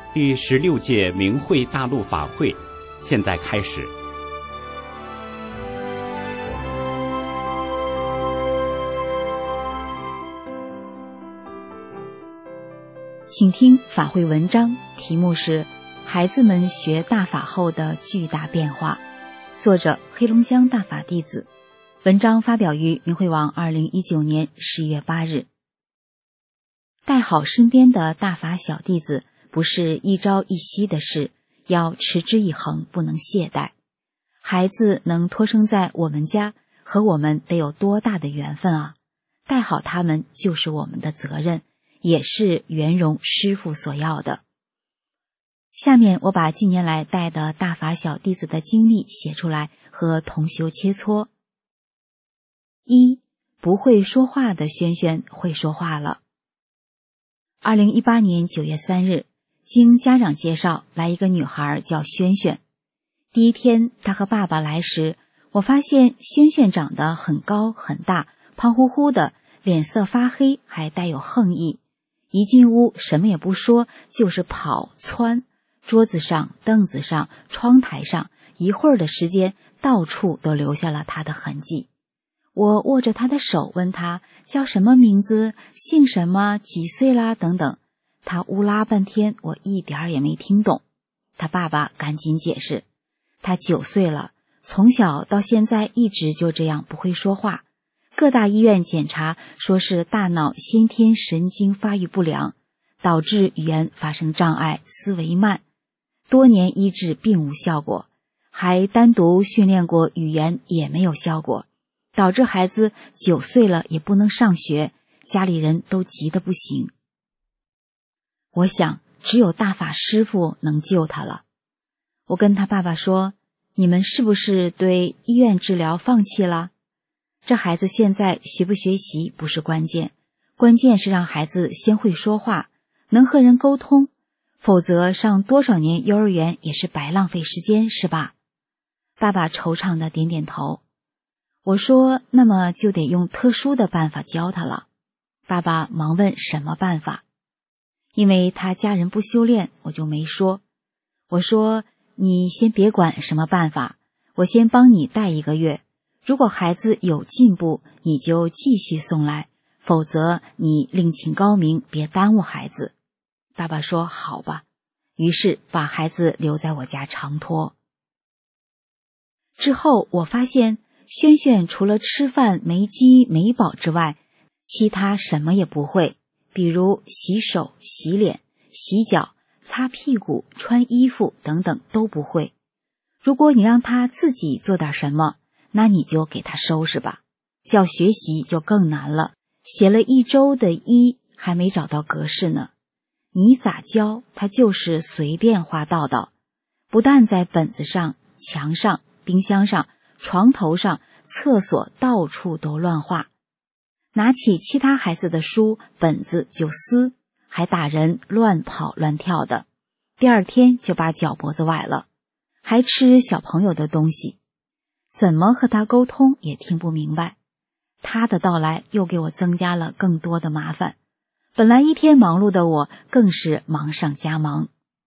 第16届明慧大陆法会现在开始。 请听法会文章，题目是孩子们学大法后的巨大变化，作者黑龙江大法弟子，文章发表于明慧网2019年11月8日。带好身边的大法小弟子不是一朝一夕的事，要持之以恒，不能懈怠。孩子能托生在我们家，和我们得有多大的缘分啊！带好他们就是我们的责任，也是圆融师父所要的。下面我把近年来带的大法小弟子的经历写出来，和同修切磋。1. 不会说话的萱萱会说话了。2018年9月3日，经家长介绍来一个女孩叫萱萱。第一天她和爸爸来时，我发现萱萱长得很高很大，胖乎乎的，脸色发黑，还带有横意。一进屋什么也不说，就是跑窜，桌子上、凳子上、窗台上，一会儿的时间到处都留下了她的痕迹。我握着她的手问她叫什么名字，姓什么，几岁啦等等，她乌拉半天，我一点儿也没听懂。她爸爸赶紧解释，她9岁了，从小到现在一直就这样不会说话，各大医院检查说是大脑先天神经发育不良，导致语言发生障碍，思维慢，多年医治并无效果，还单独训练过语言也没有效果，导致孩子9岁了也不能上学，家里人都急得不行。我想只有大法师父能救他了。我跟他爸爸说，你们是不是对医院治疗放弃了？这孩子现在学不学习不是关键，关键是让孩子先会说话，能和人沟通，否则上多少年幼儿园也是白浪费时间，是吧？爸爸惆怅地点点头。我说，那么就得用特殊的办法教他了。爸爸忙问什么办法？因为他家人不修炼，我就没说。我说，你先别管什么办法，我先帮你带1个月，如果孩子有进步，你就继续送来，否则你另请高明，别耽误孩子。爸爸说好吧，于是把孩子留在我家常托。之后我发现萱萱除了吃饭没饥没饱之外，其他什么也不会，比如洗手、洗脸、洗脚、擦屁股、穿衣服等等都不会。如果你让他自己做点什么，那你就给他收拾吧。叫学习就更难了，写了1周的1还没找到格式呢。你咋教他就是随便画道道，不但在本子上、墙上、冰箱上、床头上、厕所到处都乱画。拿起其他孩子的书本子就撕，还打人，乱跑乱跳的，第2天就把脚脖子崴了，还吃小朋友的东西。怎么和他沟通也听不明白，他的到来又给我增加了更多的麻烦，本来一天忙碌的我更是忙上加忙。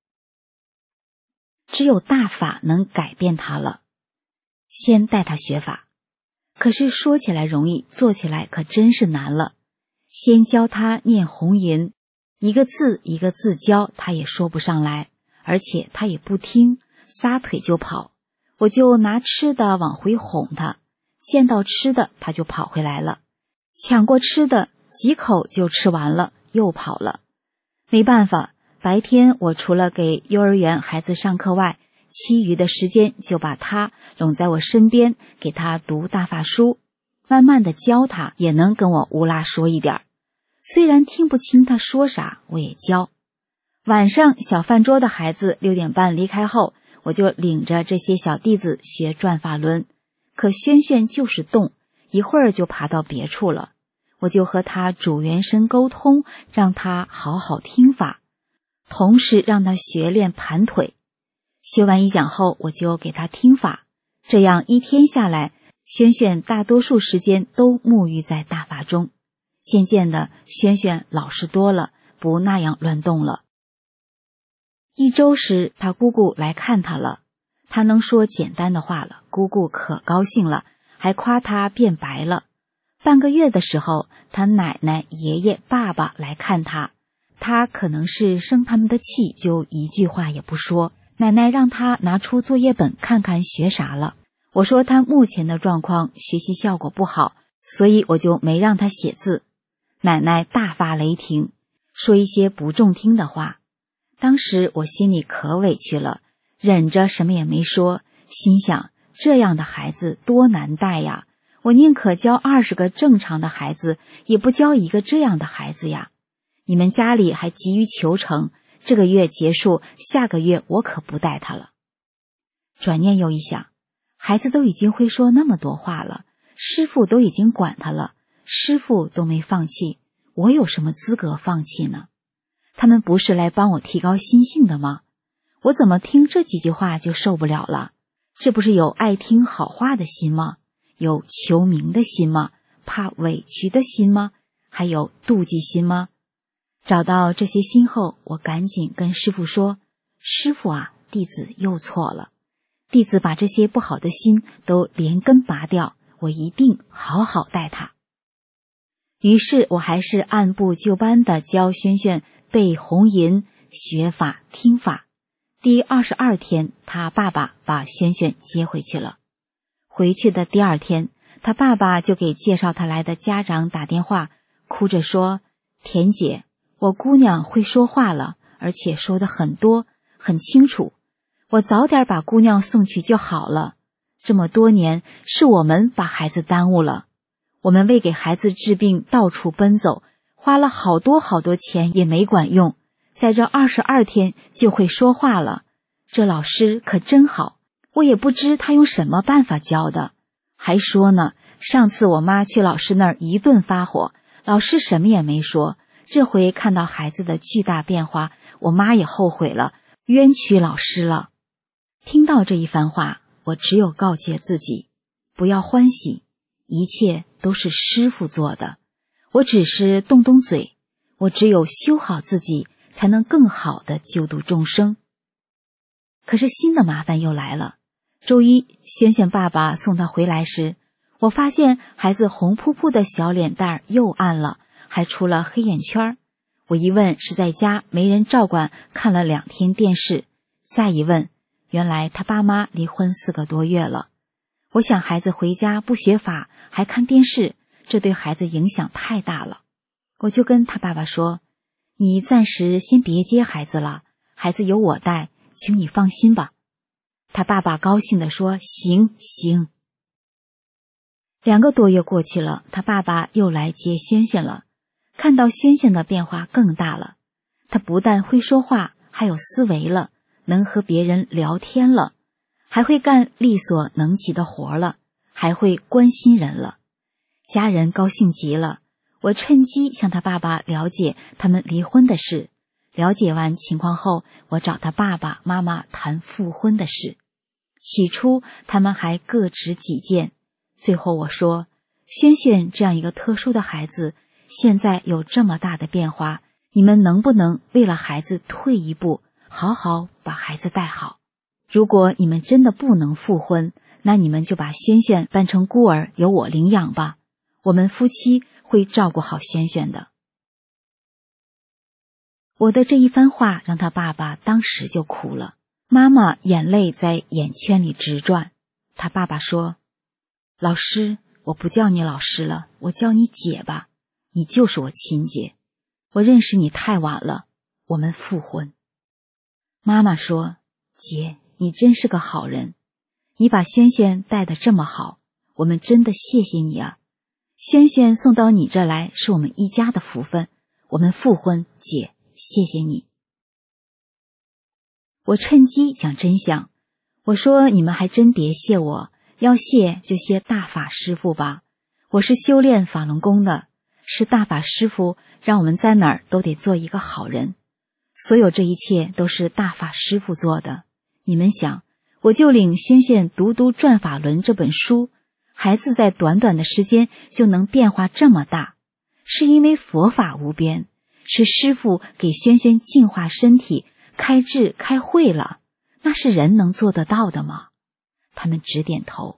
只有大法能改变他了。先带他学法，可是说起来容易，做起来可真是难了。先教他念红吟，一个字一个字教，他也说不上来，而且他也不听，撒腿就跑。我就拿吃的往回哄他，见到吃的他就跑回来了，抢过吃的几口就吃完了，又跑了。没办法，白天我除了给幼儿园孩子上课外，其余的时间就把他拢在我身边，给他读大法书，慢慢的教他，也能跟我乌拉说一点，虽然听不清他说啥，我也教。晚上小饭桌的孩子6点半离开后，我就领着这些小弟子学转法轮，可萱萱就是动，一会儿就爬到别处了。我就和他主元神沟通，让他好好听法，同时让他学练盘腿。学完1讲后，我就给他听法，这样1天下来，萱萱大多数时间都沐浴在大法中。渐渐的，萱萱老实多了，不那样乱动了。 1周时，他姑姑来看他了，他能说简单的话了，姑姑可高兴了，还夸他变白了。半个月的时候，他奶奶、爷爷、爸爸来看他，他可能是生他们的气，就一句话也不说。奶奶让他拿出作业本看看学啥了。我说他目前的状况学习效果不好，所以我就没让他写字。奶奶大发雷霆，说一些不中听的话。当时我心里可委屈了，忍着什么也没说，心想这样的孩子多难带呀，我宁可教20个正常的孩子，也不教一个这样的孩子呀。你们家里还急于求成，这个月结束，下个月我可不带他了。转念又一想，孩子都已经会说那么多话了，师傅都已经管他了，师傅都没放弃，我有什么资格放弃呢？他们不是来帮我提高心性的吗？我怎么听这几句话就受不了了？这不是有爱听好话的心吗？有求名的心吗？怕委屈的心吗？还有妒忌心吗？找到这些心后，我赶紧跟师父说，师父啊，弟子又错了，弟子把这些不好的心都连根拔掉，我一定好好待他。于是我还是按部就班地教轩轩背红吟，学法听法。第22天，他爸爸把轩轩接回去了。回去的第2天，他爸爸就给介绍他来的家长打电话，哭着说，田姐，我姑娘会说话了，而且说得很多很清楚，我早点把姑娘送去就好了。这么多年是我们把孩子耽误了，我们为给孩子治病到处奔走，花了好多钱也没管用，在这22天就会说话了，这老师可真好，我也不知他用什么办法教的。还说呢，上次我妈去老师那儿一顿发火，老师什么也没说，这回看到孩子的巨大变化，我妈也后悔了，冤屈老师了。听到这一番话，我只有告诫自己，不要欢喜，一切都是师父做的，我只是动动嘴，我只有修好自己，才能更好地救度众生。可是新的麻烦又来了。周一，轩轩爸爸送他回来时，我发现孩子红扑扑的小脸蛋又暗了，还出了黑眼圈。我一问是在家没人照管，看了2天电视。再一问，原来他爸妈离婚4个多月了。我想孩子回家不学法还看电视，这对孩子影响太大了。我就跟他爸爸说，你暂时先别接孩子了，孩子有我带，请你放心吧。他爸爸高兴地说，行。2个多月过去了，他爸爸又来接轩轩了。看到轩轩的变化更大了，他不但会说话，还有思维了，能和别人聊天了，还会干力所能及的活了，还会关心人了。家人高兴极了，我趁机向他爸爸了解他们离婚的事。了解完情况后，我找他爸爸妈妈谈复婚的事。起初他们还各执己见，最后我说，轩轩这样一个特殊的孩子，现在有这么大的变化，你们能不能为了孩子退一步，好好把孩子带好？如果你们真的不能复婚，那你们就把轩轩办成孤儿，由我领养吧，我们夫妻会照顾好轩轩的。我的这一番话让他爸爸当时就哭了，妈妈眼泪在眼圈里直转。他爸爸说，老师，我不叫你老师了，我叫你姐吧，你就是我亲姐，我认识你太晚了，我们复婚。妈妈说，姐，你真是个好人，你把轩轩带得这么好，我们真的谢谢你啊。轩轩送到你这来是我们一家的福分，我们复婚，姐，谢谢你。我趁机讲真相，我说你们还真别谢我，要谢就谢大法师父吧，我是修炼法轮功的，是大法师父让我们在哪儿都得做一个好人，所有这一切都是大法师父做的。你们想，我就领轩轩读《转法轮》这本书，孩子在短短的时间就能变化这么大，是因为佛法无边，是师父给轩轩净化身体， 开智开慧了，那是人能做得到的吗？他们直点头。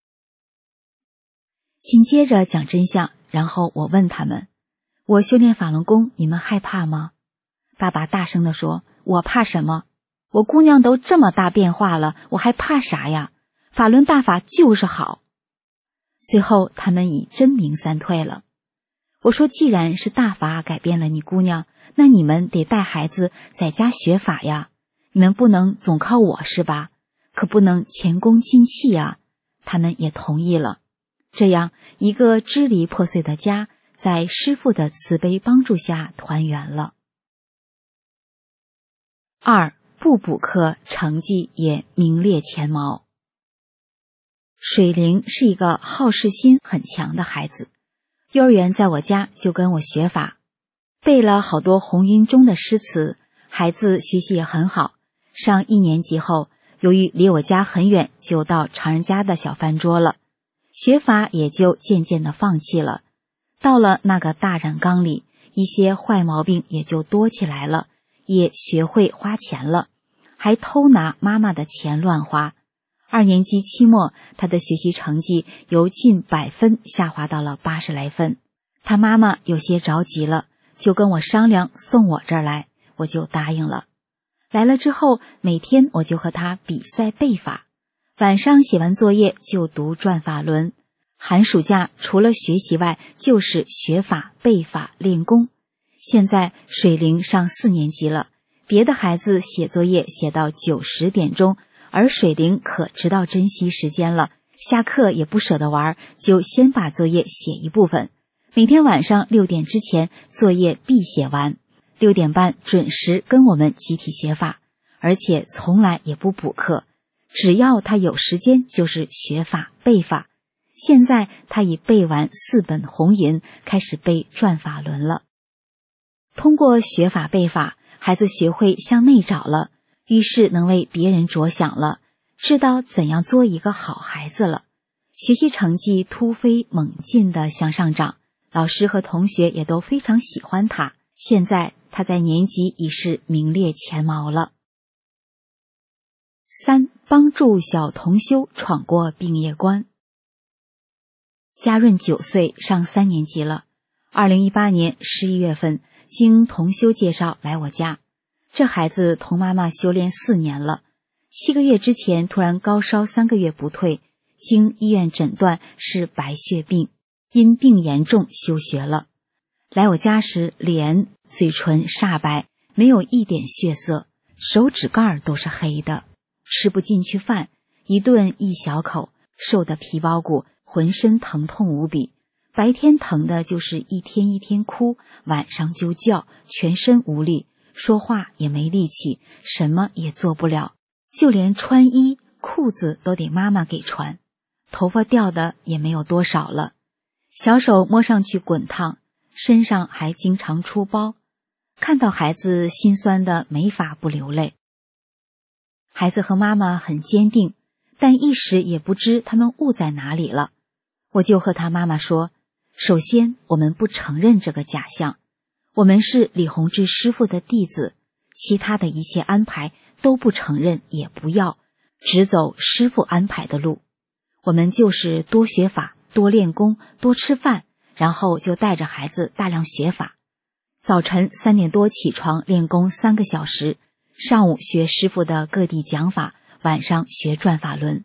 紧接着讲真相，然后我问他们，我修炼法轮功，你们害怕吗？爸爸大声地说，我怕什么？我姑娘都这么大变化了，我还怕啥呀？法轮大法就是好。随后他们以真名三退了。我说，既然是大法改变了你姑娘，那你们得带孩子在家学法呀，你们不能总靠我是吧？可不能前功尽弃呀。他们也同意了。这样一个支离破碎的家，在师父的慈悲帮助下团圆了。2. 不补课，成绩也名列前茅。水灵是一个好事心很强的孩子，幼儿园在我家就跟我学法，背了好多红音中的诗词，孩子学习也很好。上1年级后，由于离我家很远，就到常人家的小饭桌了，学法也就渐渐的放弃了。到了那个大染缸里，一些坏毛病也就多起来了，也学会花钱了，还偷拿妈妈的钱乱花。2年级期末，他的学习成绩由近100分下滑到了80来分。他妈妈有些着急了，就跟我商量送我这儿来，我就答应了。来了之后，每天我就和他比赛背法，晚上写完作业就读转法轮。寒暑假除了学习外，就是学法、背法、练功。现在水灵上4年级了，别的孩子写作业写到9、10点钟，而水灵可知道珍惜时间了，下课也不舍得玩，就先把作业写一部分。每天晚上6点之前作业必写完，6点半准时跟我们集体学法，而且从来也不补课，只要他有时间就是学法、背法。现在他已背完4本红银，开始背转法轮了。通过学法背法，孩子学会向内找了，于是能为别人着想了，知道怎样做一个好孩子了。学习成绩突飞猛进的向上涨，老师和同学也都非常喜欢他。现在他在年级已是名列前茅了。3. 帮助小同修闯过病业关。嘉润9岁，上3年级了。2018年11月份，经同修介绍来我家。这孩子同妈妈修炼4年了，7个月之前突然高烧3个月不退，经医院诊断是白血病，因病严重休学了。来我家时，脸、嘴唇煞白，没有一点血色，手指盖都是黑的，吃不进去饭，一顿一小口，瘦得皮包骨，浑身疼痛无比，白天疼的就是一天一天哭，晚上就叫，全身无力，说话也没力气，什么也做不了，就连穿衣裤子都得妈妈给穿，头发掉的也没有多少了，小手摸上去滚烫，身上还经常出包，看到孩子心酸的没法不流泪。孩子和妈妈很坚定，但一时也不知他们误在哪里了。我就和他妈妈说，首先我们不承认这个假象，我们是李洪志师父的弟子，其他的一切安排都不承认也不要，只走师父安排的路。我们就是多学法，多练功，多吃饭，然后就带着孩子大量学法。早晨3点多起床练功3个小时，上午学师父的各地讲法，晚上学转法轮。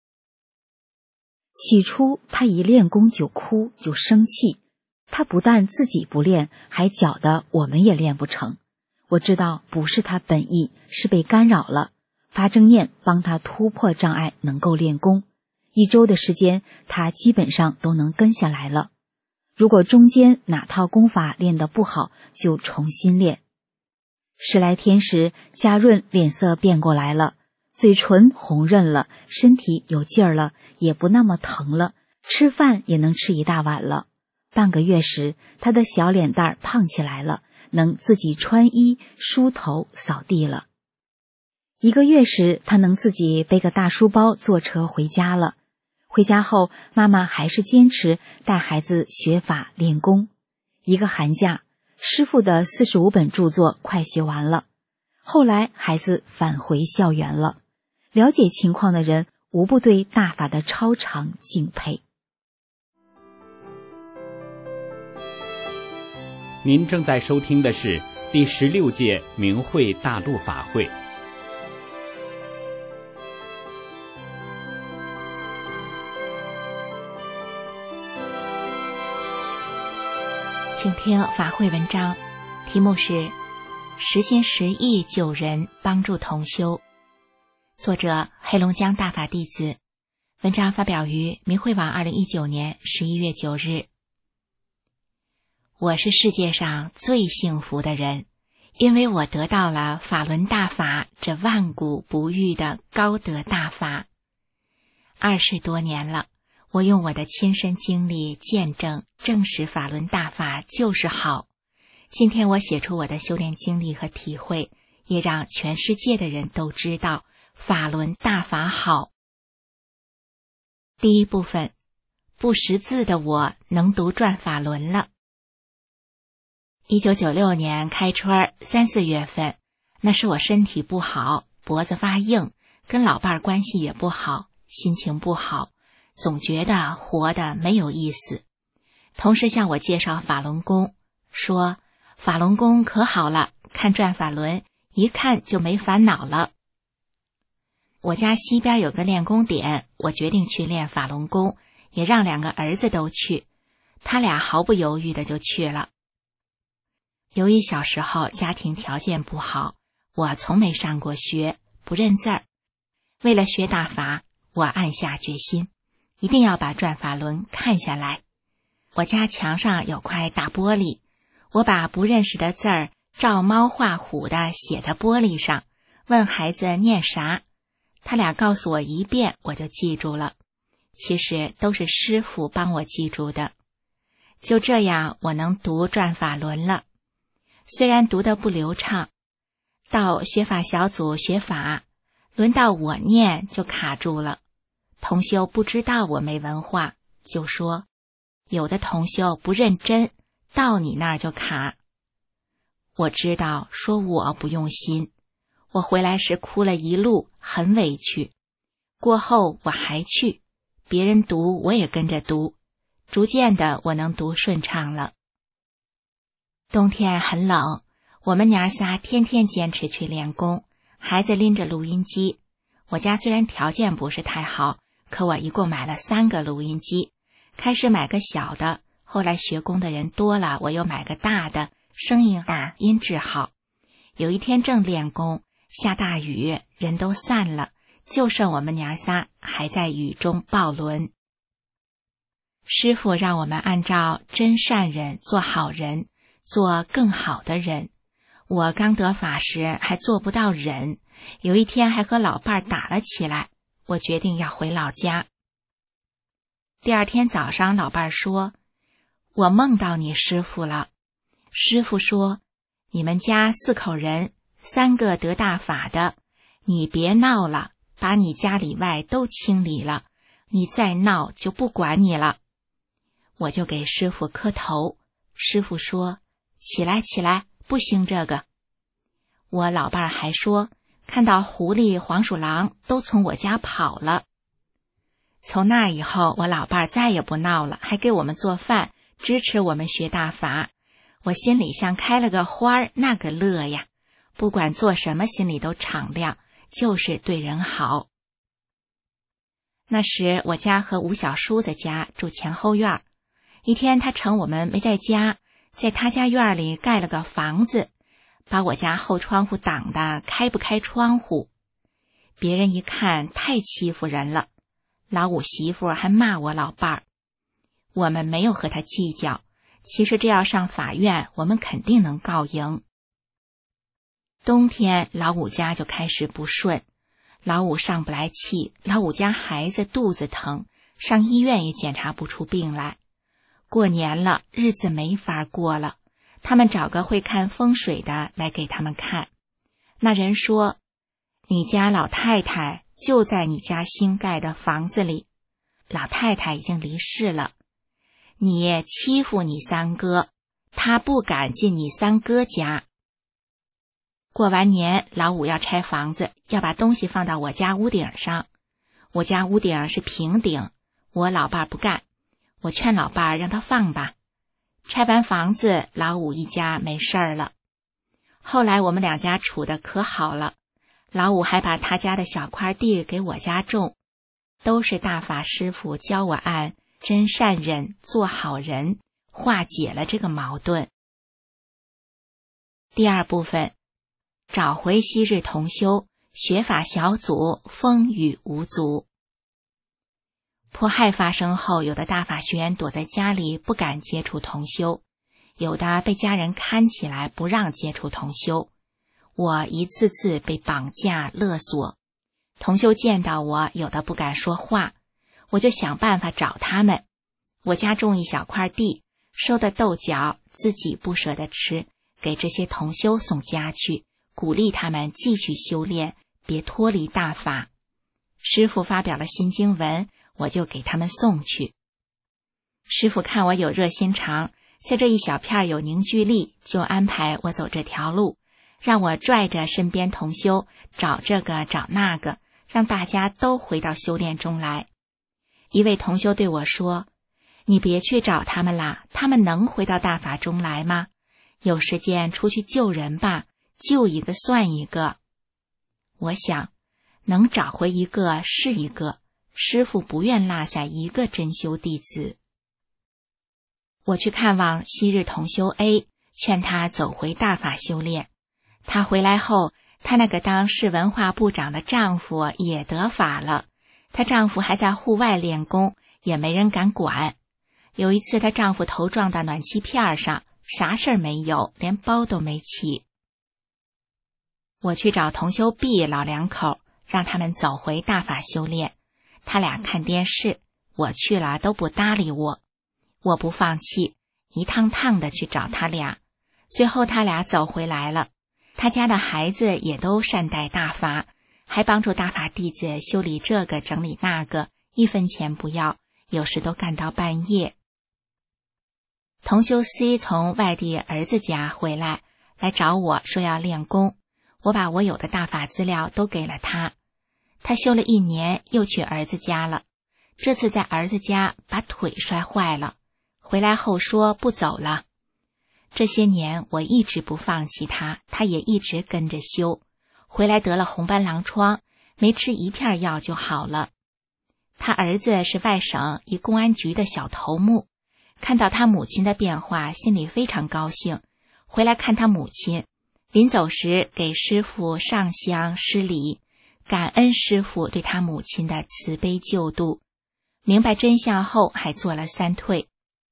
起初他一练功就哭，就生气，他不但自己不练，还搅得我们也练不成。我知道不是他本意，是被干扰了，发正念帮他突破障碍，能够练功。1周的时间，他基本上都能跟下来了。如果中间哪套功法练得不好，就重新练。10来天时，嘉润脸色变过来了，嘴唇红润了，身体有劲儿了，也不那么疼了，吃饭也能吃1大碗了。半个月时，他的小脸蛋胖起来了，能自己穿衣、梳头、扫地了。1个月时，他能自己背个大书包坐车回家了。回家后，妈妈还是坚持带孩子学法练功。1个寒假，师父的45本著作快学完了。 后来孩子返回校园了，了解情况的人无不对大法的超常敬佩。 您正在收听的是第16届明慧大陆法会。 请听法会文章，题目是实心实意救人，帮助同修，作者黑龙江大法弟子，文章发表于明慧网2019年11月9日。我是世界上最幸福的人，因为我得到了法轮大法这万古不遇的高德大法。20多年了，我用我的亲身经历见证证实法轮大法就是好。今天我写出我的修炼经历和体会，也让全世界的人都知道法轮大法好。第一部分，不识字的我能读转法轮了。1996年开春3、4月份，那时我身体不好，脖子发硬，跟老伴儿关系也不好，心情不好，总觉得活得没有意思。同事向我介绍法轮功，说法轮功可好了，看转法轮一看就没烦恼了。我家西边有个练功点，我决定去练法轮功，也让2个儿子都去，他俩毫不犹豫的就去了。由于小时候家庭条件不好，我从没上过学，不认字儿。为了学大法，我暗下决心，一定要把转法轮看下来。我家墙上有块大玻璃，我把不认识的字儿照猫画虎的写在玻璃上，问孩子念啥，他俩告诉我一遍，我就记住了。其实都是师父帮我记住的。就这样，我能读转法轮了。虽然读得不流畅，到学法小组学法，轮到我念就卡住了。同修不知道我没文化，就说有的同修不认真，到你那儿就卡。我知道说我不用心，我回来时哭了一路，很委屈。过后我还去，别人读我也跟着读，逐渐的我能读顺畅了。冬天很冷，我们娘仨天天坚持去练功，孩子拎着录音机。我家虽然条件不是太好，可我一共买了3个录音机，开始买个小的，后来学功的人多了，我又买个大的，声音好，音质好。有一天正练功，下大雨，人都散了，就剩我们娘仨还在雨中抱轮。师父让我们按照真善人做好人，做更好的人。我刚得法时还做不到忍，有一天还和老伴儿打了起来，我决定要回老家。第2天早上，老伴儿说，我梦到你师父了。师父说，你们家4口人，3个得大法的，你别闹了，把你家里外都清理了，你再闹就不管你了。我就给师父磕头，师父说，起来起来，不兴这个。我老伴儿还说，看到狐狸黄鼠狼都从我家跑了。从那以后，我老伴儿再也不闹了，还给我们做饭，支持我们学大法。我心里像开了个花儿，那个乐呀，不管做什么心里都敞亮，就是对人好。那时我家和吴小叔子家住前后院，一天他趁我们没在家，在他家院里盖了个房子，把我家后窗户挡得开不开窗户。别人一看太欺负人了，老五媳妇还骂我老伴儿。我们没有和他计较，其实这要上法院，我们肯定能告赢。冬天老五家就开始不顺，老五上不来气，老五家孩子肚子疼，上医院也检查不出病来。过年了，日子没法过了，他们找个会看风水的来给他们看。那人说，你家老太太就在你家新盖的房子里，老太太已经离世了，你欺负你3哥，他不敢进你3哥家。 过完年，老五要拆房子，要把东西放到我家屋顶上。我家屋顶是平顶，我老伴不干，我劝老伴让他放吧。拆完房子，老五一家没事儿了。后来我们两家处得可好了，老五还把他家的小块地给我家种，都是大法师父教我按真善忍做好人，化解了这个矛盾。第二部分，找回昔日同修，学法小组风雨无阻。迫害发生后，有的大法学员躲在家里不敢接触同修，有的被家人看起来不让接触同修。我一次次被绑架勒索，同修见到我，有的不敢说话，我就想办法找他们。我家种一小块地，收的豆角自己不舍得吃，给这些同修送家去，鼓励他们继续修炼，别脱离大法。师父发表了新经文，我就给他们送去。师父看我有热心肠，在这一小片有凝聚力，就安排我走这条路，让我拽着身边同修找这个找那个，让大家都回到修炼中来。一位同修对我说，你别去找他们啦，他们能回到大法中来吗？有时间出去救人吧，救一个算一个。我想，能找回一个是一个，师父不愿落下一个真修弟子。我去看望昔日同修 A， 劝他走回大法修炼。他回来后，他那个当市文化部长的丈夫也得法了，她丈夫还在户外练功，也没人敢管。有一次她丈夫头撞到暖气片上，啥事儿没有，连包都没起。我去找同修 B 老两口，让他们走回大法修炼。他俩看电视，我去了都不搭理我。我不放弃，一趟趟的去找他俩。最后他俩走回来了，他家的孩子也都善待大法，还帮助大法弟子修理这个整理那个，一分钱不要，有时都干到半夜。同修 C 从外地儿子家回来找我说要练功，我把我有的大法资料都给了他。他修了1年，又去儿子家了，这次在儿子家把腿摔坏了，回来后说不走了。这些年我一直不放弃他，他也一直跟着修，回来得了红斑狼疮，没吃一片药就好了。他儿子是外省一公安局的小头目，看到他母亲的变化，心里非常高兴，回来看他母亲，临走时给师父上香施礼，感恩师父对他母亲的慈悲救度。明白真相后，还做了3退。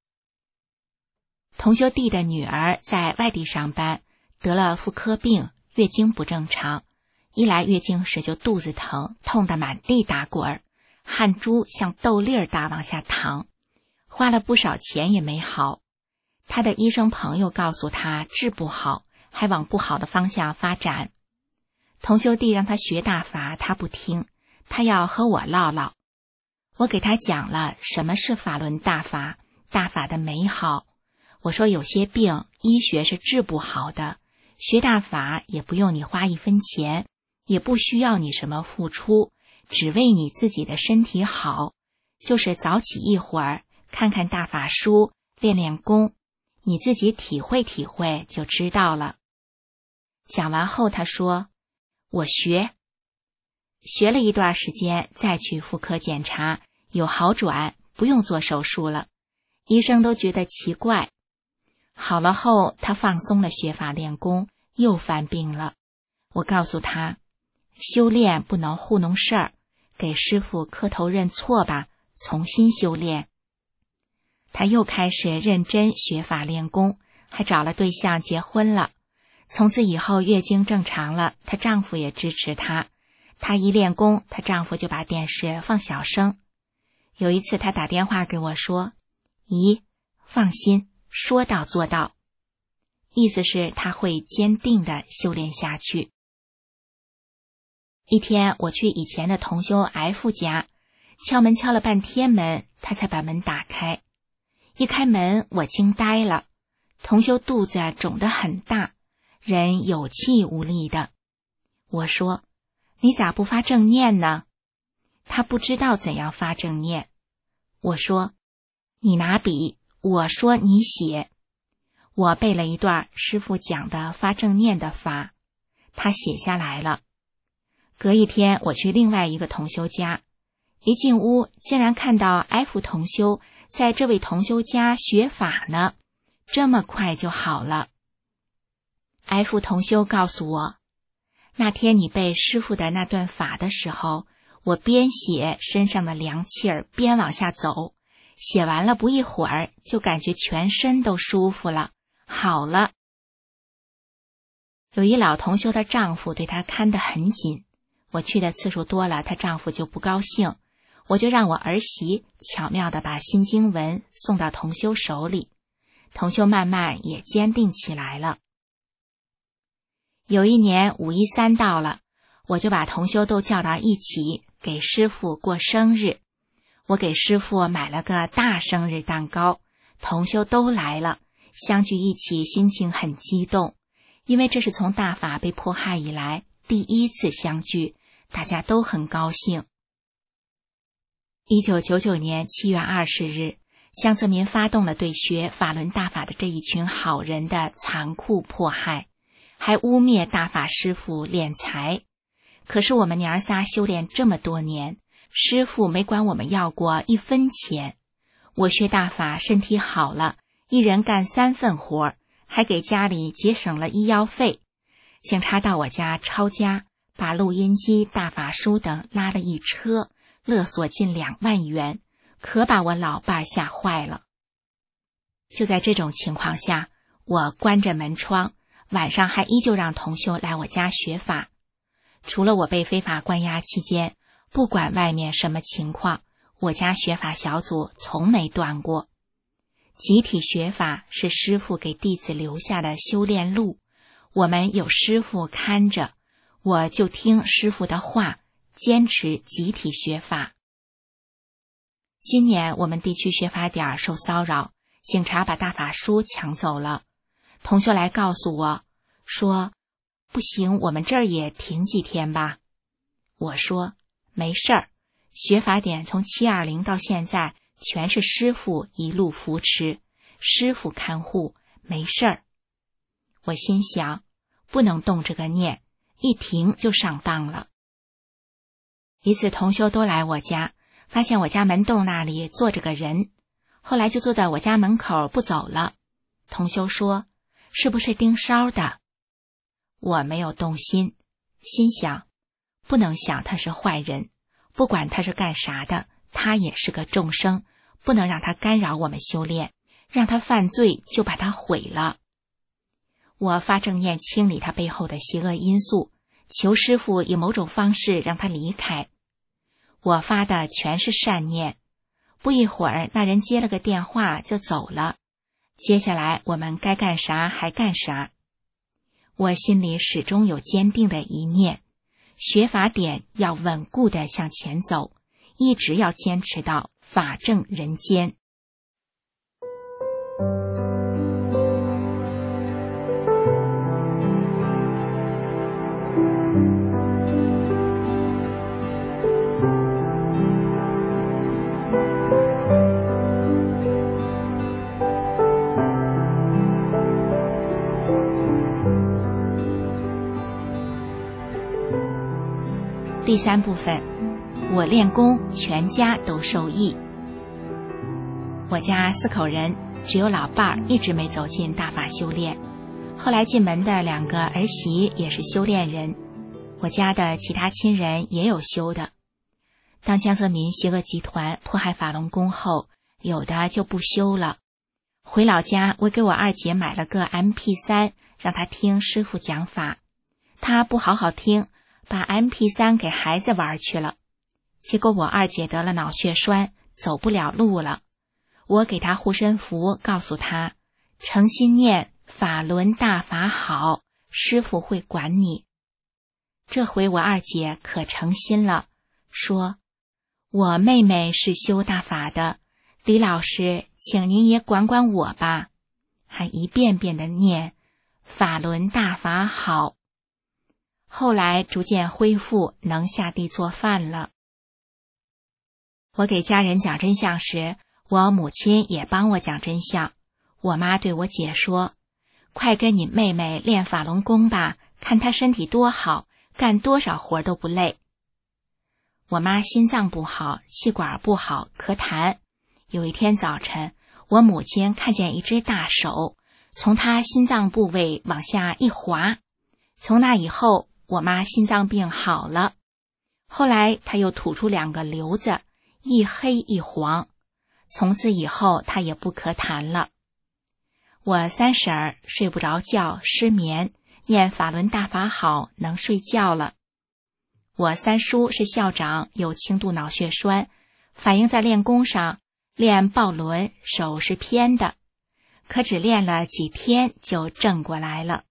同修弟的女儿在外地上班，得了妇科病，月经不正常，一来月经时就肚子疼，痛得满地打滚，汗珠像豆粒儿大往下淌，花了不少钱也没好。他的医生朋友告诉他治不好，还往不好的方向发展。同修弟让他学大法，他不听，他要和我唠唠。我给他讲了什么是法轮大法，大法的美好。我说有些病医学是治不好的，学大法也不用你花1分钱，也不需要你什么付出，只为你自己的身体好，就是早起一会儿，看看大法书，练练功，你自己体会体会就知道了。讲完后他说，我学了一段时间，再去妇科检查，有好转，不用做手术了。医生都觉得奇怪。好了后，他放松了学法练功，又犯病了。我告诉他，修炼不能糊弄事儿，给师父磕头认错吧，重新修炼。他又开始认真学法练功，还找了对象结婚了。从此以后月经正常了，她丈夫也支持她。她一练功，她丈夫就把电视放小声。有一次她打电话给我说，姨，放心，说到做到。意思是她会坚定地修炼下去。一天我去以前的同修 F 家，敲门敲了半天门，他才把门打开。一开门我惊呆了，同修肚子肿得很大， 人有气无力的。我说，你咋不发正念呢？他不知道怎样发正念。我说，你拿笔，我说你写。我背了一段师父讲的发正念的法，他写下来了。隔一天我去另外一个同修家，一进屋竟然看到 F 同修在这位同修家学法呢，这么快就好了。F 同修告诉我，那天你背师父的那段法的时候，我边写身上的凉气儿边往下走，写完了不一会儿就感觉全身都舒服了，好了。有一老同修的丈夫对她看得很紧，我去的次数多了，她丈夫就不高兴，我就让我儿媳巧妙地把心经文送到同修手里，同修慢慢也坚定起来了。有一年5、1、3到了，我就把同修都叫到一起给师父过生日。我给师父买了个大生日蛋糕，同修都来了，相聚一起，心情很激动，因为这是从大法被迫害以来第一次相聚，大家都很高兴。1999年7月20日，江泽民发动了对学法轮大法的这一群好人的残酷迫害，还污蔑大法师父敛财。可是我们娘儿仨修炼这么多年，师父没管我们要过1分钱。我学大法身体好了，一人干3份活，还给家里节省了医药费。警察到我家抄家，把录音机、大法书等拉了一车，勒索近2万元，可把我老伴吓坏了。就在这种情况下，我关着门窗，晚上还依旧让同修来我家学法。除了我被非法关押期间，不管外面什么情况，我家学法小组从没断过。集体学法是师父给弟子留下的修炼路，我们有师父看着，我就听师父的话，坚持集体学法。今年我们地区学法点受骚扰，警察把大法书抢走了。同修来告诉我说，不行，我们这儿也停几天吧。我说没事儿，学法点从720到现在全是师父一路扶持，师父看护，没事儿。我心想，不能动这个念，一停就上当了。一次同修都来我家，发现我家门洞那里坐着个人，后来就坐在我家门口不走了。同修说，是不是盯梢的？我没有动心，心想，不能想他是坏人，不管他是干啥的，他也是个众生，不能让他干扰我们修炼，让他犯罪就把他毁了。我发正念清理他背后的邪恶因素，求师父以某种方式让他离开。我发的全是善念，不一会儿那人接了个电话就走了，接下来我们该干啥还干啥。我心里始终有坚定的一念，学法点要稳固地向前走，一直要坚持到法正人间。第3部分，我练功，全家都受益。我家4口人，只有老伴儿一直没走进大法修炼。后来进门的2个儿媳也是修炼人，我家的其他亲人也有修的。当江泽民邪恶集团迫害法轮功后，有的就不修了。回老家，我给我二姐买了个 MP3， 让她听师父讲法。她不好好听，把 MP3 给孩子玩去了，结果我二姐得了脑血栓，走不了路了。我给她护身符，告诉她诚心念法轮大法好，师父会管你。这回我二姐可诚心了，说我妹妹是修大法的，李老师请您也管管我吧，还一遍遍的念法轮大法好。后来逐渐恢复，能下地做饭了。我给家人讲真相时，我母亲也帮我讲真相。我妈对我姐说，快跟你妹妹练法轮功吧，看她身体多好，干多少活都不累。我妈心脏不好，气管不好，咳痰。有一天早晨，我母亲看见一只大手从她心脏部位往下一滑，从那以后，我妈心脏病好了。后来她又吐出2个瘤子，一黑一黄，从此以后她也不咳痰了。我三婶儿睡不着觉，失眠，念法轮大法好，能睡觉了。我三叔是校长，有轻度脑血栓，反映在练功上，练抱轮手是偏的，可只练了几天就正过来了。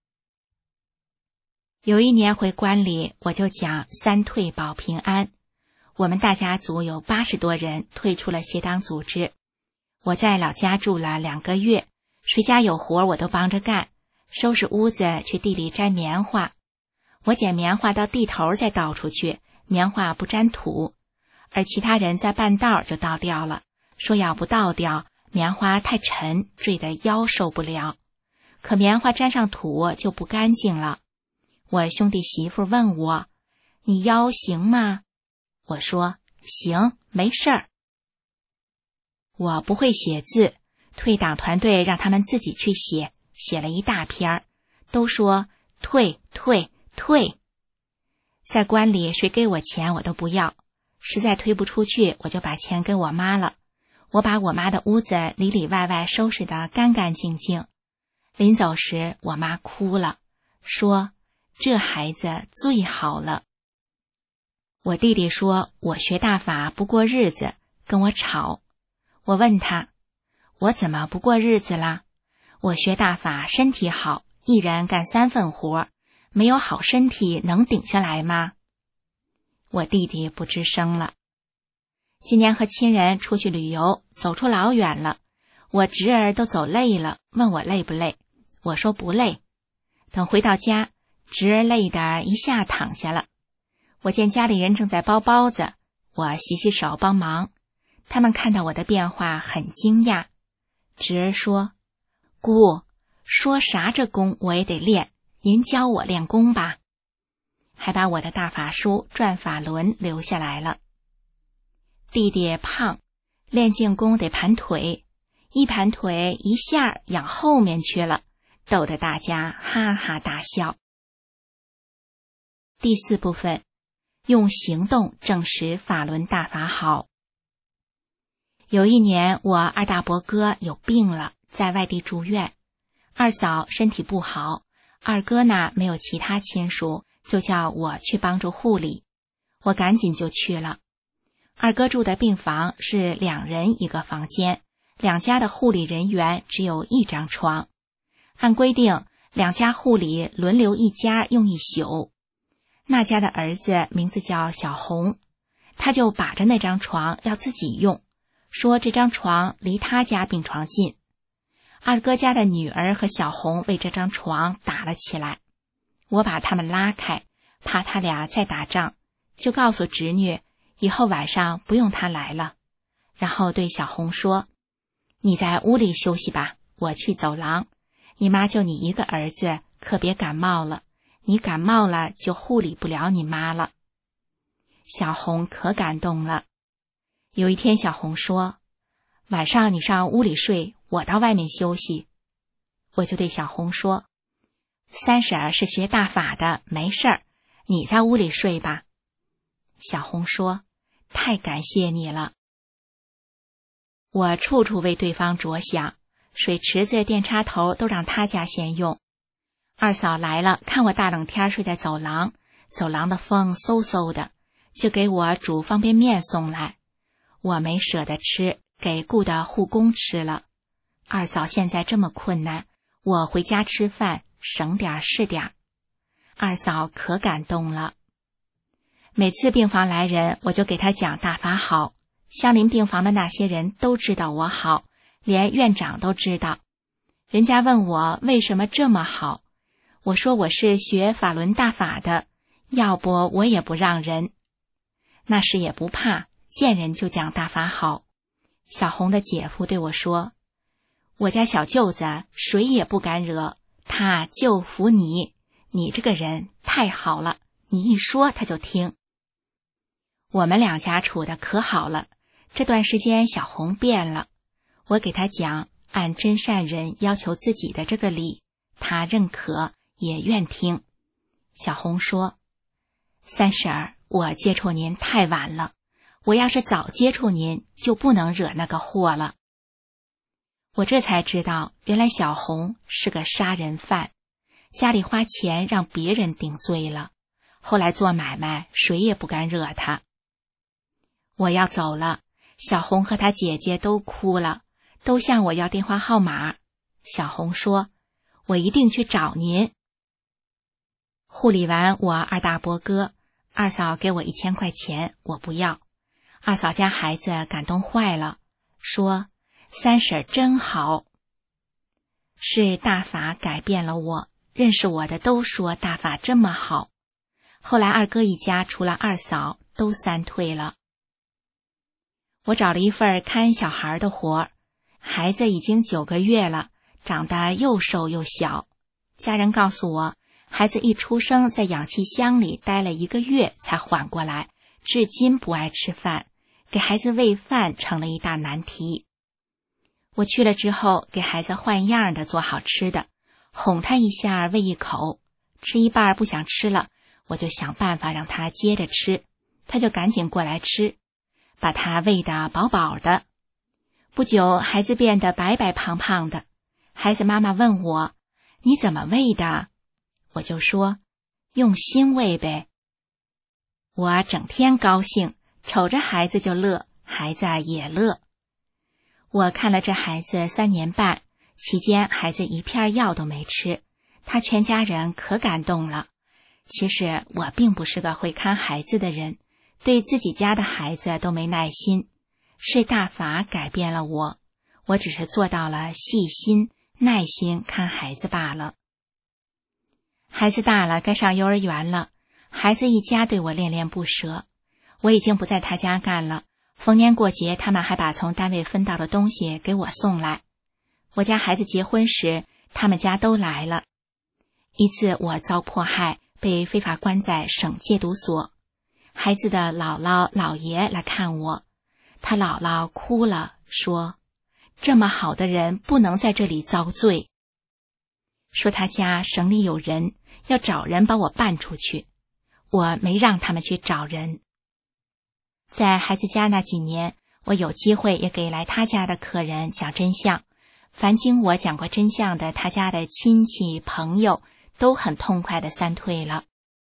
有一年回观里，我就讲3退保平安。我们大家族有80多人退出了邪党组织。我在老家住了2个月，谁家有活我都帮着干，收拾屋子，去地里摘棉花。我捡棉花到地头再倒出去，棉花不沾土，而其他人在半道就倒掉了，说要不倒掉，棉花太沉，坠得腰受不了。可棉花沾上土就不干净了。我兄弟媳妇问我，你腰行吗？我说行，没事儿。我不会写字，退党团队让他们自己去写，写了一大篇，都说退退退。在关里谁给我钱我都不要，实在推不出去，我就把钱给我妈了。我把我妈的屋子里里外外收拾得干干净净。临走时，我妈哭了，说这孩子最好了。我弟弟说我学大法不过日子，跟我吵。我问他，我怎么不过日子啦？我学大法身体好，一人干3份活，没有好身体能顶下来吗？我弟弟不吱声了。今年和亲人出去旅游，走出老远了，我侄儿都走累了，问我累不累，我说不累。等回到家，侄儿累得一下躺下了。我见家里人正在包包子，我洗洗手帮忙。他们看到我的变化很惊讶。侄儿说，姑，说啥这功我也得练，您教我练功吧。还把我的大法书转法轮留下来了。弟弟胖，练静功得盘腿，一盘腿一下仰后面去了，逗得大家哈哈大笑。第4部分，用行动证实法轮大法好。有一年，我二大伯哥有病了，在外地住院。二嫂身体不好，二哥呢没有其他亲属，就叫我去帮助护理。我赶紧就去了。二哥住的病房是2人一个房间，2家的护理人员只有1张床。按规定，2家护理轮流1家用1宿。那家的儿子名字叫小红，他就把着那张床要自己用，说这张床离他家病床近。二哥家的女儿和小红为这张床打了起来，我把他们拉开，怕他俩再打仗，就告诉侄女以后晚上不用他来了。然后对小红说，你在屋里休息吧，我去走廊。你妈就你一个儿子，可别感冒了，你感冒了就护理不了你妈了。小红可感动了。有一天小红说，晚上你上屋里睡，我到外面休息。我就对小红说，三婶儿是学大法的，没事儿，你在屋里睡吧。小红说，太感谢你了。我处处为对方着想，水池子、电插头都让他家先用。二嫂来了，看我大冷天睡在走廊，走廊的风嗖嗖的，就给我煮方便面送来。我没舍得吃，给雇的护工吃了。二嫂现在这么困难，我回家吃饭，省点是点。二嫂可感动了。每次病房来人，我就给他讲大法好。相邻病房的那些人都知道我好，连院长都知道。人家问我为什么这么好， 我说我是学法轮大法的，要不我也不让人。那时也不怕，见人就讲大法好。小红的姐夫对我说，我家小舅子谁也不敢惹，他就服你，你这个人太好了，你一说他就听。我们两家处得可好了，这段时间小红变了，我给他讲按真善人要求自己的这个理，他认可也愿听。小红说，三婶儿，我接触您太晚了，我要是早接触您就不能惹那个祸了。我这才知道，原来小红是个杀人犯，家里花钱让别人顶罪了，后来做买卖谁也不敢惹他。我要走了，小红和她姐姐都哭了，都向我要电话号码。小红说，我一定去找您。护理完我二大伯哥，二嫂给我1000块钱，我不要。二嫂家孩子感动坏了，说三婶真好。是大法改变了我，认识我的都说大法这么好。后来二哥一家除了二嫂都3退了。我找了一份看小孩的活，孩子已经9个月了，长得又瘦又小。家人告诉我，孩子一出生在氧气箱里待了1个月才缓过来，至今不爱吃饭，给孩子喂饭成了一大难题。我去了之后，给孩子换样的做好吃的，哄他一下喂一口，吃一半不想吃了，我就想办法让他接着吃，他就赶紧过来吃，把他喂得饱饱的。不久孩子变得白白胖胖的，孩子妈妈问我，你怎么喂的？我就说，用心喂呗。我整天高兴，瞅着孩子就乐，孩子也乐。我看了这孩子3年半，期间孩子一片药都没吃，他全家人可感动了。其实我并不是个会看孩子的人，对自己家的孩子都没耐心，是大法改变了我，我只是做到了细心耐心看孩子罢了。孩子大了，该上幼儿园了，孩子一家对我恋恋不舍。我已经不在他家干了，逢年过节他们还把从单位分到的东西给我送来。我家孩子结婚时，他们家都来了。一次我遭迫害，被非法关在省戒毒所，孩子的姥姥姥爷来看我，他姥姥哭了，说这么好的人不能在这里遭罪，说他家省里有人，要找人把我办出去。我没让他们去找人。在孩子家那几年，我有机会也给来他家的客人讲真相，凡经我讲过真相的他家的亲戚朋友都很痛快地3退了。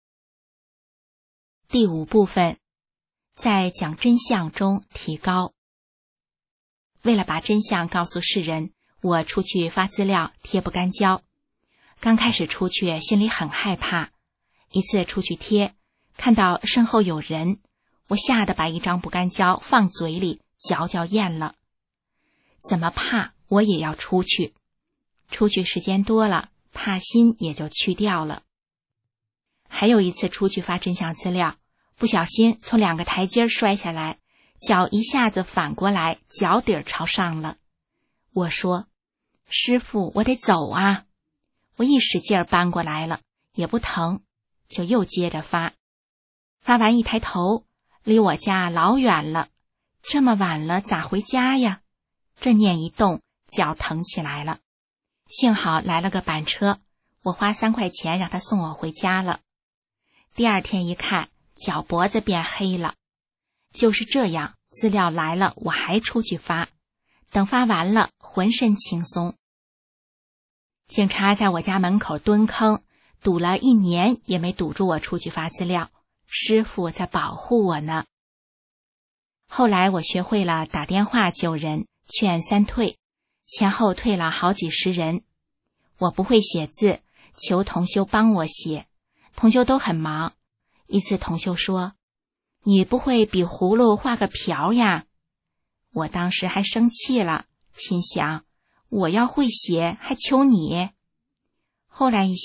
第5部分，在讲真相中提高。为了把真相告诉世人，我出去发资料贴不干胶。刚开始出去心里很害怕，一次出去贴，看到身后有人，我吓得把一张不干胶放嘴里嚼嚼咽了。怎么怕我也要出去，出去时间多了，怕心也就去掉了。还有一次出去发真相资料，不小心从2个台阶摔下来，脚一下子反过来，脚底朝上了。我说，师父，我得走啊。我一使劲搬过来了，也不疼，就又接着发。发完一抬头，离我家老远了，这么晚了咋回家呀？这念一动，脚疼起来了。幸好来了个板车，我花3块钱让他送我回家了。第2天一看，脚脖子变黑了。就是这样，资料来了我还出去发，等发完了浑身轻松。警察在我家门口蹲坑，堵了1年也没堵住我出去发资料，师父在保护我呢。后来我学会了打电话救人，劝3退，前后退了好几十人。我不会写字，求同修帮我写，同修都很忙。一次同修说，你不会比葫芦画个瓢呀？我当时还生气了，心想我要会写还求你。后来一想，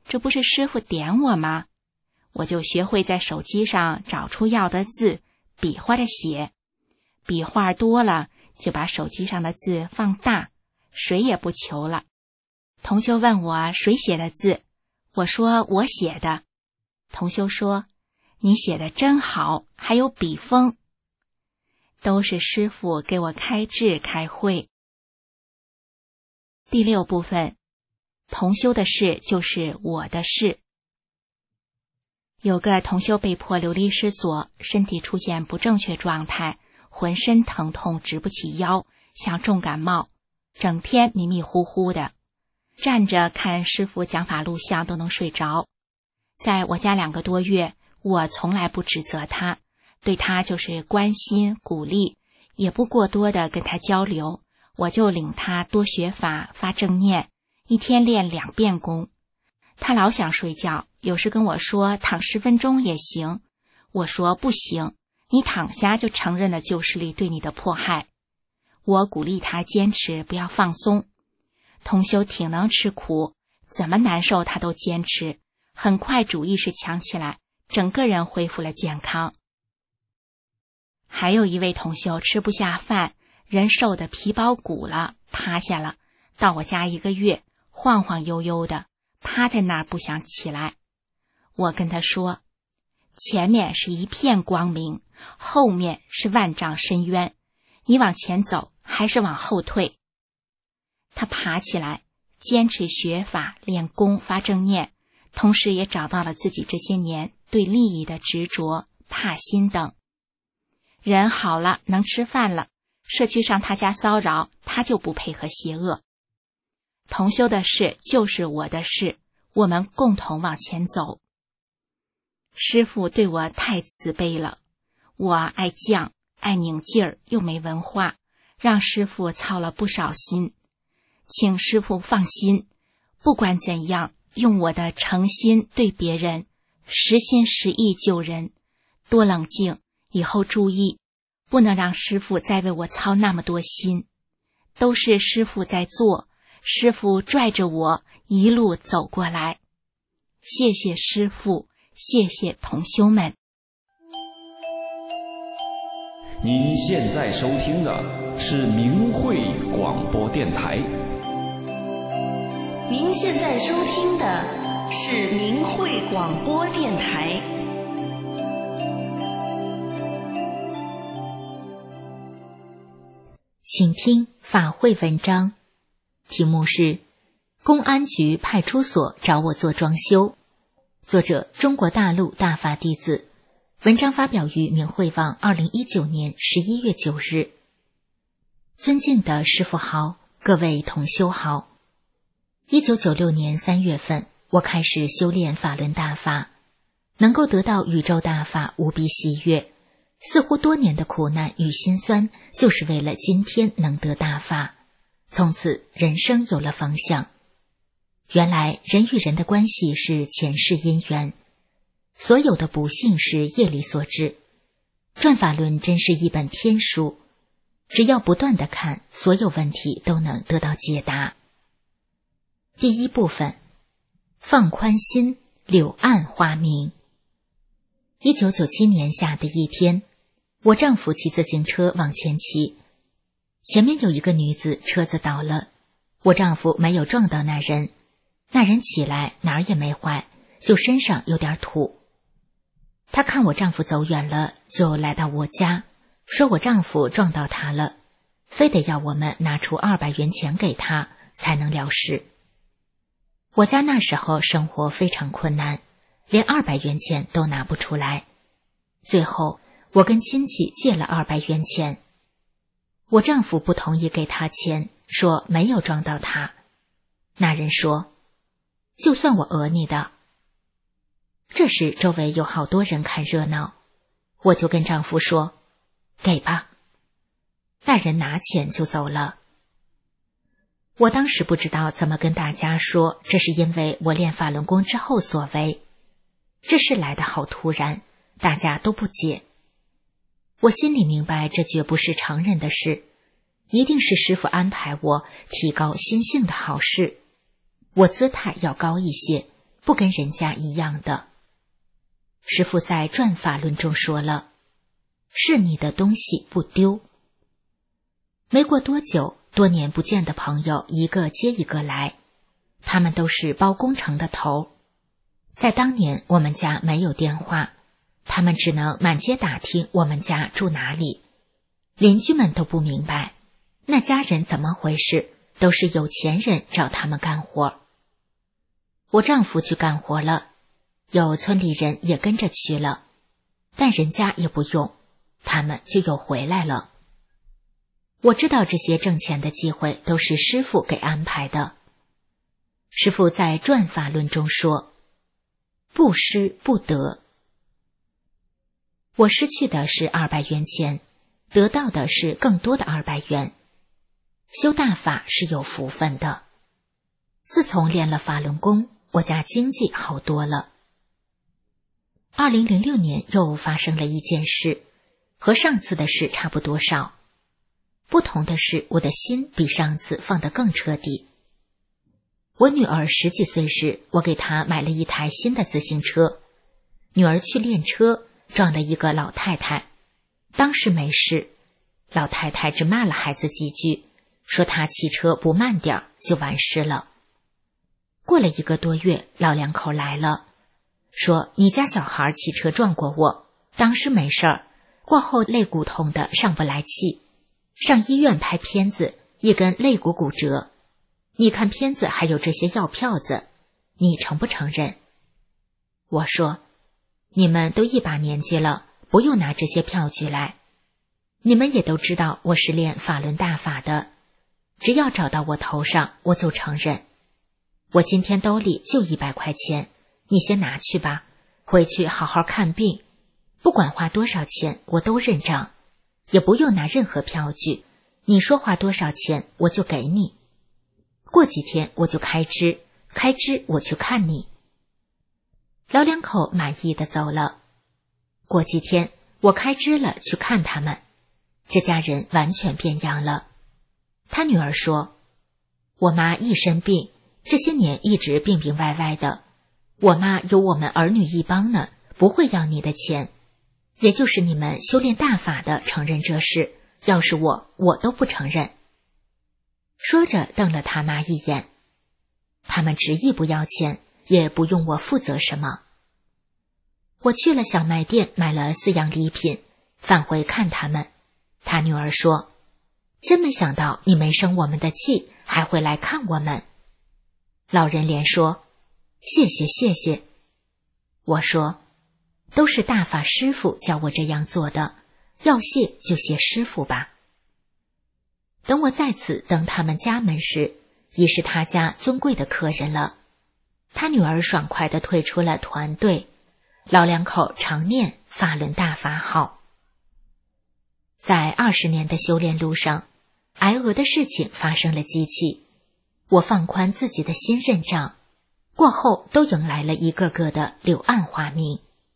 这不是师傅点我吗？我就学会在手机上找出要的字，比划着写。笔画多了，就把手机上的字放大，谁也不求了。同修问我谁写的字，我说我写的。同修说，你写的真好，还有笔锋。都是师傅给我开智开慧。第6部分，同修的事就是我的事。有个同修被迫流离失所，身体出现不正确状态，浑身疼痛直不起腰，像重感冒，整天迷迷糊糊的，站着看师父讲法录像都能睡着。在我家2个多月，我从来不指责他，对他就是关心鼓励，也不过多的跟他交流，我就领他多学法，发正念，一天练2遍功。他老想睡觉，有时跟我说躺10分钟也行，我说不行，你躺下就承认了旧势力对你的迫害。我鼓励他坚持，不要放松。同修挺能吃苦，怎么难受他都坚持，很快主意识强起来，整个人恢复了健康。还有一位同修吃不下饭，人瘦得皮包骨了，趴下了，到我家1个月，晃晃悠悠的趴在那儿不想起来。我跟他说，前面是一片光明，后面是万丈深渊，你往前走还是往后退？他爬起来，坚持学法练功发正念，同时也找到了自己这些年对利益的执着、怕心等。人好了，能吃饭了，社区上他家骚扰，他就不配合邪恶。同修的事就是我的事，我们共同往前走。师父对我太慈悲了，我爱犟，爱拧劲儿，又没文化，让师父操了不少心。请师父放心，不管怎样，用我的诚心对别人，实心实意救人，多冷静，以后注意，不能让师父再为我操那么多心。都是师父在做，师父拽着我一路走过来。谢谢师父，谢谢同修们。 您现在收听的是明慧广播电台。 您现在收听的是明慧广播电台。 请听法会文章，题目是公安局派出所找我做装修，作者中国大陆大法弟子，文章发表于明慧网2019年11月9日。尊敬的师父好，各位同修好。1996年3月份，我开始修炼法轮大法，能够得到宇宙大法，无比喜悦。似乎多年的苦难与心酸，就是为了今天能得大法。从此人生有了方向。原来人与人的关系是前世因缘，所有的不幸是业力所致。转法轮真是一本天书，只要不断地看，所有问题都能得到解答。第1部分，放宽心，柳暗花明。1997年夏的一天，我丈夫骑自行车往前骑，前面有一个女子，车子倒了，我丈夫没有撞到那人，那人起来哪儿也没坏，就身上有点土。他看我丈夫走远了，就来到我家，说我丈夫撞到他了，非得要我们拿出200元钱给他才能了事。我家那时候生活非常困难，连200元钱都拿不出来。最后我跟亲戚借了200元钱，我丈夫不同意给他钱，说没有撞到他。那人说，就算我讹你的。这时周围有好多人看热闹，我就跟丈夫说，给吧。那人拿钱就走了。我当时不知道怎么跟大家说，这是因为我练法轮功之后所为。这事来得好突然，大家都不解。我心里明白，这绝不是常人的事，一定是师父安排我提高心性的好事。我姿态要高一些， 不跟人家一样的。师父在转法论中说了，是你的东西不丢。没过多久，多年不见的朋友一个接一个来，他们都是包工程的头。在当年我们家没有电话，他们只能满街打听我们家住哪里。邻居们都不明白那家人怎么回事，都是有钱人找他们干活。我丈夫去干活了，有村里人也跟着去了，但人家也不用，他们就又回来了。我知道这些挣钱的机会都是师父给安排的。师父在转法论中说，不失不得。我失去的是200元钱，得到的是更多的200元。修大法是有福分的。自从练了法轮功，我家经济好多了。2006年又发生了一件事，和上次的事差不多少。不同的是，我的心比上次放得更彻底。我女儿10几岁时，我给她买了一台新的自行车。女儿去练车，撞了一个老太太。当时没事，老太太只骂了孩子几句，说她骑车不慢点就完事了。过了1个多月，老两口来了，说你家小孩骑车撞过我，当时没事儿，过后肋骨痛的上不来气，上医院拍片子，一根肋骨骨折。你看片子还有这些药票子，你承不承认？我说，你们都一把年纪了，不用拿这些票据来。你们也都知道我是练法轮大法的，只要找到我头上，我就承认。我今天兜里就100块钱，你先拿去吧，回去好好看病，不管花多少钱我都认账，也不用拿任何票据，你说花多少钱我就给你。过几天我就开支我去看你。老两口满意的走了。过几天我开支了去看他们，这家人完全变样了。他女儿说，我妈一身病，这些年一直病病歪歪的，我妈有我们儿女一帮呢，不会要你的钱，也就是你们修炼大法的承认这事，要是我都不承认。说着瞪了他妈一眼。他们执意不要钱，也不用我负责什么。我去了小卖店买了4样礼品，返回看他们。他女儿说，真没想到你没生我们的气，还会来看我们。老人连说，谢谢谢谢。我说，都是大法师父教我这样做的，要谢就谢师父吧。等我再次登他们家门时，已是他家尊贵的客人了。他女儿爽快地退出了团队，老两口常念法轮大法好。在20年的修炼路上，挨饿的事情发生了几起，我放宽自己的心认账，过后都迎来了一个个的柳暗花明。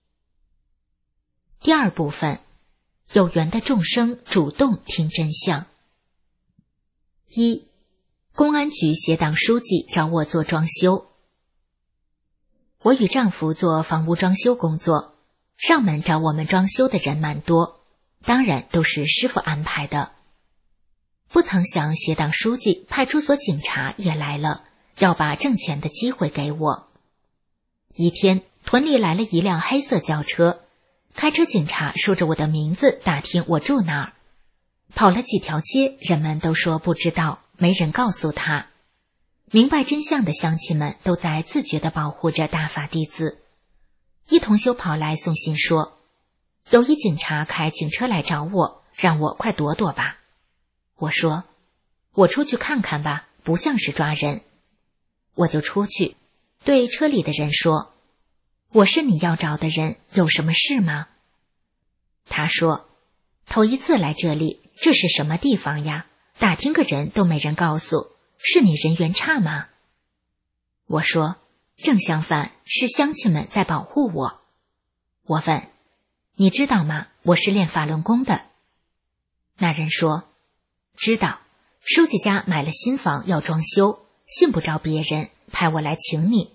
第2部分，有缘的众生主动听真相。1. 公安局协党书记找我做装修。我与丈夫做房屋装修工作，上门找我们装修的人蛮多，当然都是师傅安排的。不曾想协党书记、派出所警察也来了，要把挣钱的机会给我。一天，屯里来了一辆黑色轿车，开车警察说着我的名字打听我住哪儿。跑了几条街，人们都说不知道，没人告诉他。明白真相的乡亲们都在自觉地保护着大法弟子。一同修跑来送信说，有一警察开警车来找我，让我快躲躲吧。我说，我出去看看吧，不像是抓人。我就出去，对车里的人说，我是你要找的人，有什么事吗？他说，头一次来这里，这是什么地方呀？打听个人都没人告诉，是你人缘差吗？我说，正相反，是乡亲们在保护我。我问，你知道吗？我是练法轮功的。那人说，知道，书记家买了新房要装修，信不着别人，派我来请你，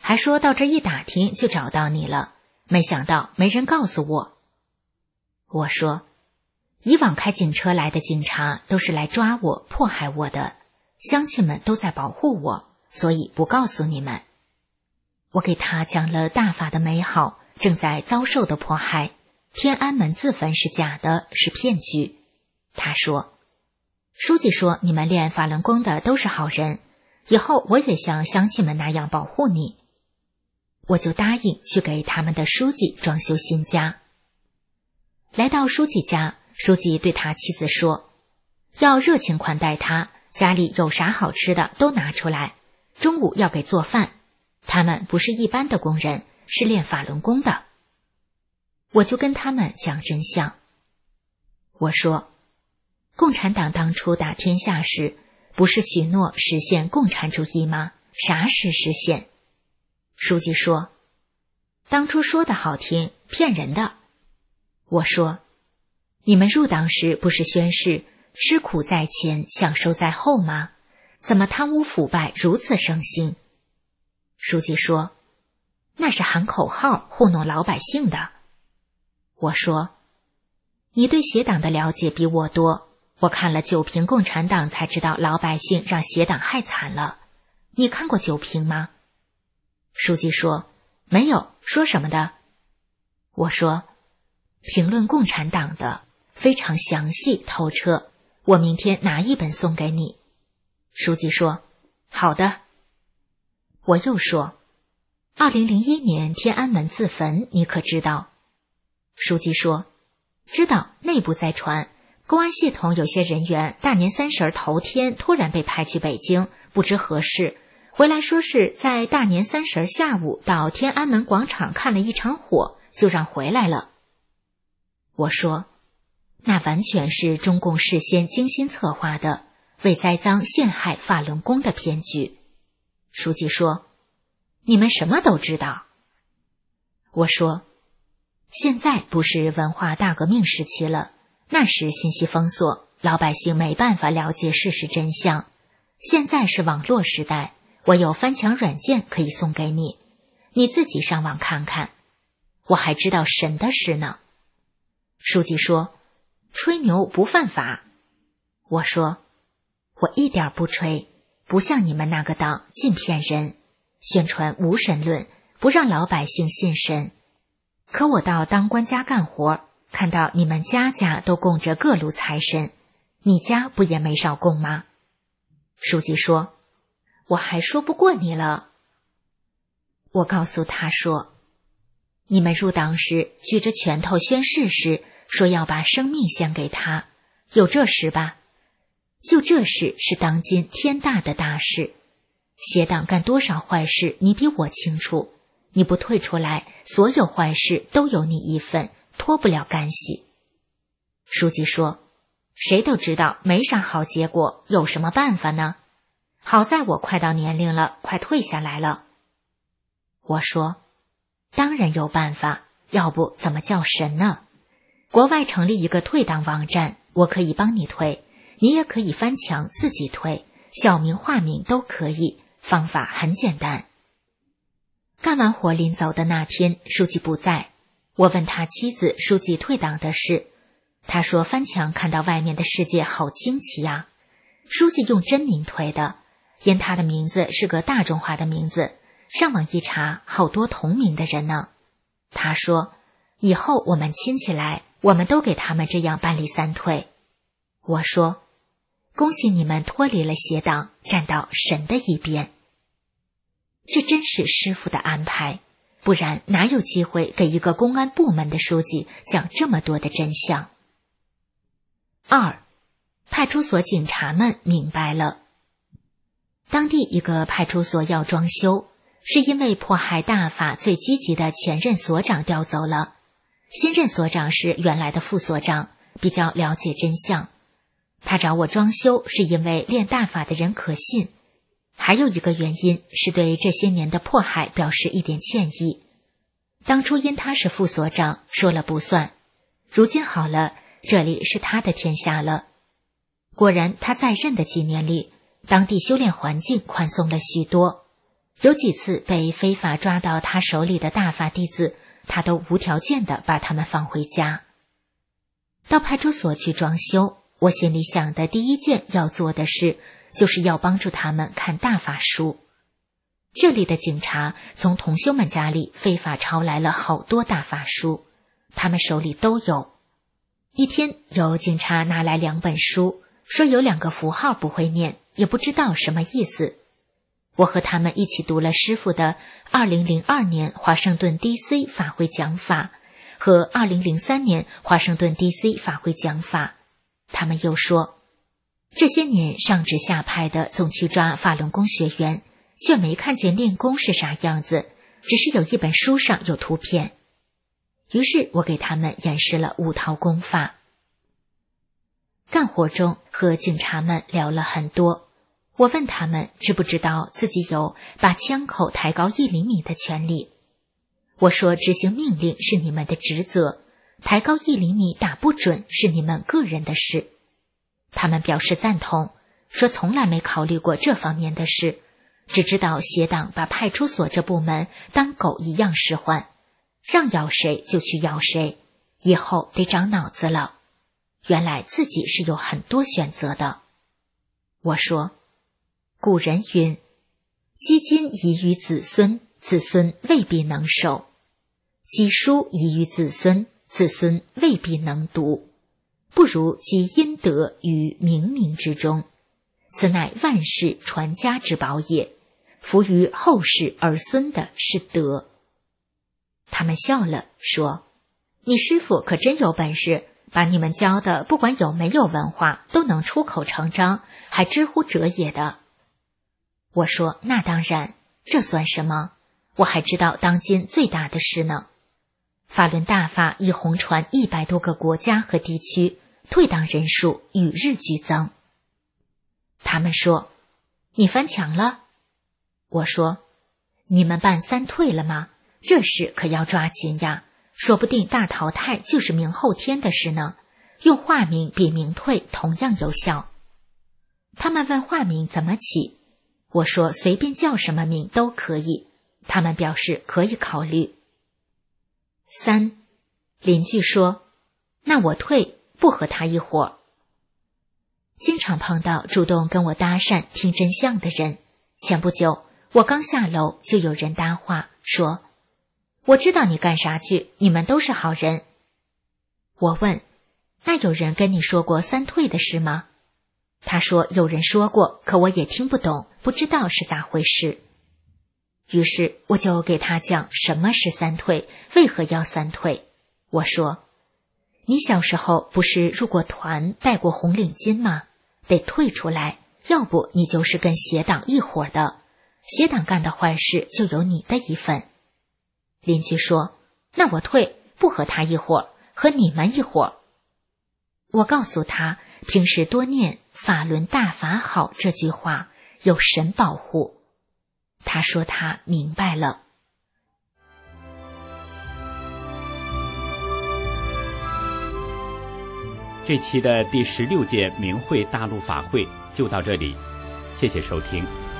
还说到这一打听就找到你了，没想到没人告诉我。我说，以往开警车来的警察都是来抓我、迫害我的，乡亲们都在保护我，所以不告诉你们。我给他讲了大法的美好，正在遭受的迫害，天安门自焚是假的，是骗局。他说，书记说你们练法轮功的都是好人，以后我也像乡亲们那样保护你。我就答应去给他们的书记装修新家。来到书记家，书记对他妻子说，要热情款待他，家里有啥好吃的都拿出来，中午要给做饭，他们不是一般的工人，是练法轮功的。我就跟他们讲真相。我说，共产党当初打天下时，不是许诺实现共产主义吗？啥时实现？书记说，当初说的好听，骗人的。我说，你们入党时不是宣誓吃苦在前，享受在后吗？怎么贪污腐败如此盛行？书记说，那是喊口号糊弄老百姓的。我说，你对邪党的了解比我多，我看了九评共产党才知道老百姓让邪党害惨了。你看过九评吗？书记说，没有，说什么的？我说，评论共产党的，非常详细透彻，我明天拿一本送给你。书记说，好的。我又说，2001年天安门自焚，你可知道？书记说，知道，内部在传，公安系统有些人员大年30头天突然被派去北京，不知何事，回来说是在大年30下午到天安门广场看了一场火，就让回来了。我说，那完全是中共事先精心策划的，为栽赃陷害法轮功的骗局。书记说，你们什么都知道。我说，现在不是文化大革命时期了，那时信息封锁，老百姓没办法了解事实真相。现在是网络时代，我有翻墙软件可以送给你，你自己上网看看。我还知道神的事呢。书记说，吹牛不犯法。我说，我一点不吹，不像你们那个党尽骗人，宣传无神论，不让老百姓信神。可我到当官家干活，看到你们家家都供着各路财神，你家不也没少供吗？书记说，我还说不过你了。我告诉他说，你们入党时举着拳头宣誓时，说要把生命献给他，有这事吧？就这事是当今天大的大事，邪党干多少坏事你比我清楚，你不退出来，所有坏事都有你一份，脱不了干系。书记说，谁都知道没啥好结果，有什么办法呢？好在我快到年龄了，快退下来了。我说，当然有办法，要不怎么叫神呢？国外成立一个退党网站，我可以帮你退，你也可以翻墙自己退，小名化名都可以，方法很简单。干完活临走的那天，书记不在，我问他妻子书记退党的事，他说翻墙看到外面的世界好惊奇呀，书记用真名退的，因他的名字是个大众化的名字，上网一查，好多同名的人呢。他说，以后我们亲戚来，我们都给他们这样办理3退。我说，恭喜你们脱离了邪党，站到神的一边。这真是师傅的安排，不然哪有机会给一个公安部门的书记讲这么多的真相。2. 派出所警察们明白了。当地一个派出所要装修，是因为迫害大法最积极的前任所长调走了，新任所长是原来的副所长，比较了解真相。他找我装修是因为练大法的人可信，还有一个原因是对这些年的迫害表示一点歉意。当初因他是副所长，说了不算，如今好了，这里是他的天下了。果然他在任的几年里，当地修炼环境宽松了许多， 有几次被非法抓到他手里的大法弟子，他都无条件地把他们放回家。到派出所去装修，我心里想的第一件要做的事，就是要帮助他们看大法书。这里的警察从同修们家里非法抄来了好多大法书，他们手里都有。一天，有警察拿来2本书，说有2个符号不会念，也不知道什么意思。我和他们一起读了师父的2002年华盛顿 DC 法会讲法和2003年华盛顿 DC 法会讲法。他们又说，这些年上至下派的总去抓法轮功学员，却没看见练功是啥样子，只是有一本书上有图片。于是我给他们演示了5套功法。干活中和警察们聊了很多，我问他们知不知道自己有把枪口抬高1厘米的权利。我说执行命令是你们的职责，抬高1厘米打不准是你们个人的事。他们表示赞同，说从来没考虑过这方面的事，只知道邪党把派出所这部门当狗一样使唤，让咬谁就去咬谁，以后得长脑子了。原来自己是有很多选择的。我说，古人云，积金遗于子孙，子孙未必能守；积书遗于子孙，子孙未必能读。不如积阴德于冥冥之中，此乃万世传家之宝也。福于后世儿孙的是德。他们笑了，说，你师父可真有本事，把你们教的不管有没有文化都能出口成章，还知乎者也的。我说，那当然，这算什么？我还知道当今最大的事呢。法轮大法已红传100多个国家和地区，退党人数与日俱增。他们说，你翻墙了？我说，你们办3退了吗？这事可要抓紧呀，说不定大淘汰就是明后天的事呢。用化名比明退同样有效。他们问化名怎么起，我说随便叫什么名都可以，他们表示可以考虑。3，邻居说，那我退，不和他一伙。经常碰到主动跟我搭讪听真相的人，前不久我刚下楼就有人搭话说，我知道你干啥去，你们都是好人。我问，那有人跟你说过3退的事吗？他说有人说过，可我也听不懂，不知道是咋回事。于是我就给他讲什么是3退，为何要3退。我说，你小时候不是入过团戴过红领巾吗？得退出来，要不你就是跟邪党一伙的，邪党干的坏事就有你的一份。邻居说，那我退，不和他一伙，和你们一伙。我告诉他，平时多念法轮大法好这句话，有神保护。他说他明白了。 这期的第16届明慧大陆法会就到这里，谢谢收听。